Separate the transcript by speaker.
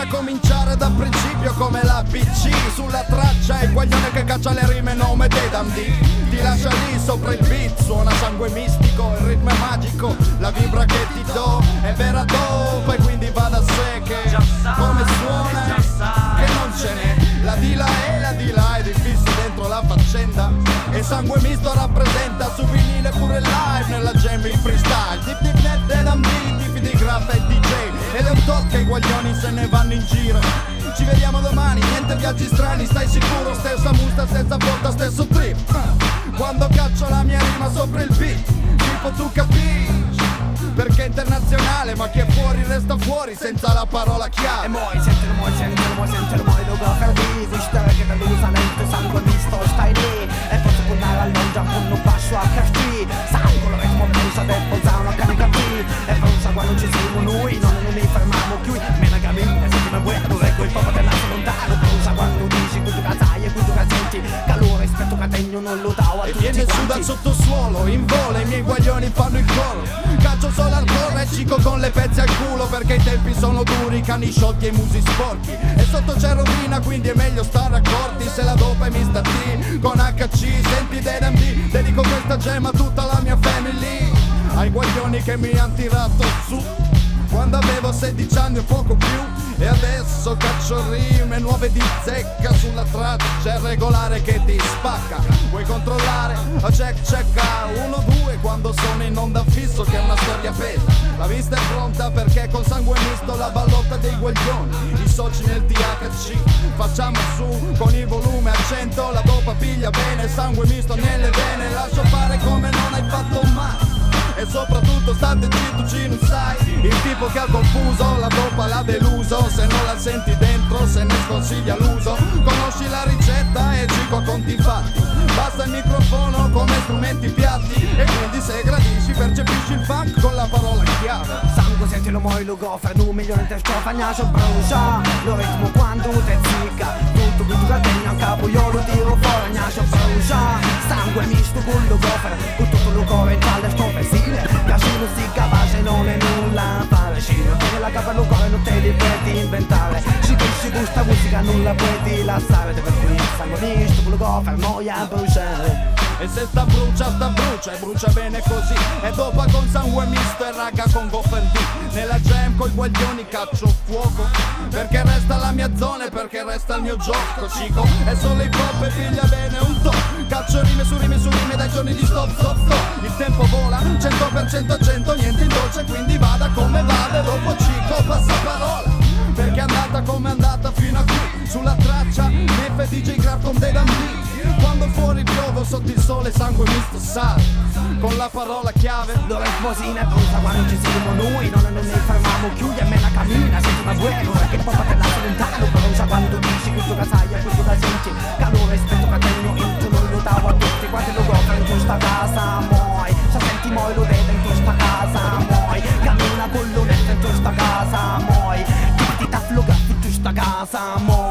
Speaker 1: a cominciare da principio come la PC. Sulla traccia il guaglione che caccia le rime, nome dei damdi. Ti lascia lì sopra il beat, suona sangue mistico, il ritmo è magico, la vibra che ti do è vera dope. E quindi va da sé che come suona che non ce n'è. La di là e la di là ed fissi dentro la faccenda. E sangue misto rappresenta su vinile pure live nella jam il freestyle. Dip dip net dead and beat, di graffa e DJ. Ed è un tot che i guaglioni se ne vanno in giro. Ci vediamo domani, niente viaggi strani, stai sicuro? Stessa musta, stessa porta, stesso trip. Quando caccio la mia rima sopra il beat, tipo tu capisci. Perché è internazionale, ma chi è fuori resta fuori senza la parola chiave.
Speaker 2: E moi, sentilo moi, lo gofer di Vistere che dall'usamento sangue misto stai lì. E posso puntare all'ongia, punno basso a casti. Sangue, lo ritmo pensa del posare carica qui. E pensa quando ci siamo noi, non mi fermiamo più. Mena gamina, senti me vuoi, lo reggo il popolo dell'altro lontano. Pensa quando dici, questo cazzai e questo cazzenti. Calore, rispetto categno, non lo davo a tutti quanti.
Speaker 1: E viene su dal sottosuolo, in volo, i miei guaglioni fanno il coro. Caccio solo al corpo e cico con le pezze al culo, perché i tempi sono duri, cani sciolti e i musi sporchi. E sotto c'è rovina, quindi è meglio stare accorti. Se la dopa è mista T con HC, senti DMD. Dedico questa gemma a tutta la mia family. Ai guaglioni che mi han tirato su quando avevo 16 anni o poco più. E adesso caccio rime nuove di zecca. Sulla traccia c'è regolare che ti spacca. Vuoi controllare? A check checka 1, 2 quando sono in onda fisso, che è una storia pesa. La vista è pronta perché con sangue misto la ballotta dei guaglioni. I soci nel THC facciamo su con il volume a 100. La dopa piglia bene, sangue misto nelle vene. Lascio fare come non hai fatto mai. E soprattutto state zitto, ci non sai. Il tipo che ha confuso, la dopa l'ha deluso. Se non la senti dentro, se ne sconsiglia l'uso. Conosci la ricetta e cico a conti fatti. Basta il microfono come strumenti piatti. E quindi se gradisci percepisci il funk con la parola chiave.
Speaker 2: Sangue, sentilo moi, lo gofer, 1 milione di stofagnaggio brucia. Lo ritmo quando te zicca. Tutto questo categno a capo io lo tiro fuori, gnascio brucia. Sangue misto con lo gofer, con tutto lo core in sto Casino si capace non è nulla fare. Scino che la capa lo cuore non te li puoi inventare. Ci gusta musica non la puoi lasciare. Per cui sangue misto con lo gofer noia bruciare.
Speaker 1: E se sta brucia e brucia bene così. E dopo con sangue misto e raga con gofer D. Nella jam coi guaglioni caccio fuoco, perché resta la mia zona e perché resta il mio gioco, cico. E solo hip hop e piglia bene un to'. Caccio rime su rime dai giorni di stop. Il tempo vola, 100% a 100, niente in dolce, quindi vada come vada. Dopo cico passa parola, perché è andata come è andata fino a qui. Sulla traccia Neff DJ Graf con dei dambi. Quando fuori piovo sotto il sole sangue misto sale con la parola chiave.
Speaker 2: Lo resposina e brucia quando ci siamo noi. Non ne fermiamo più e me la cammina. Senti ma bueno, perché poi te lascio lontano. Brucia quando dici questo che sai e questo che senti. Calore, rispetto che tengo in tu non lo davo a tutti. Quando lo goffo in questa casa moi. Se senti moi lo vedo in questa casa moi. Cammina con l'onesta in questa casa moi. Ti ta floga in questa casa moi.